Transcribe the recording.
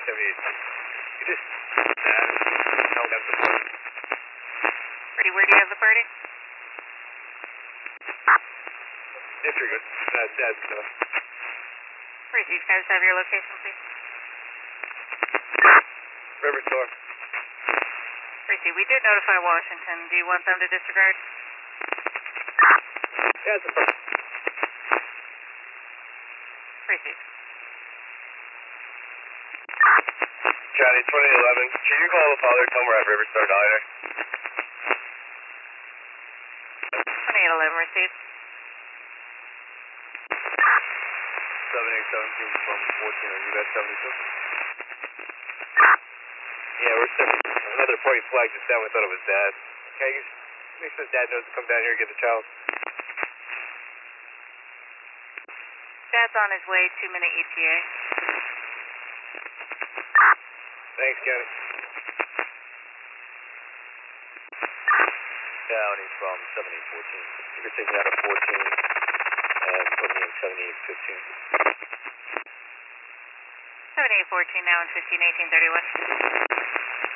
You just held up the party. Ready, where do you have the party? Disregard. Dad's coming. Ready, you guys have your location, please? River Store. Ready, we did notify Washington. Do you want them to disregard? Yeah, it's a problem. Ready. Johnny, 2011. Can you call the father? Tell him we're at River Store Diner. 2811 received. 7817 from 14. Are you guys 72? Yeah, we're set. Another party flag just down. We thought it was Dad. Okay, you make sure Dad knows to come down here and get the child. Dad's on his way, 2-minute ETA. Thanks, Kenny. County from 7814. You can take me out of 14 and put me in 7815. 7814 now in 151831.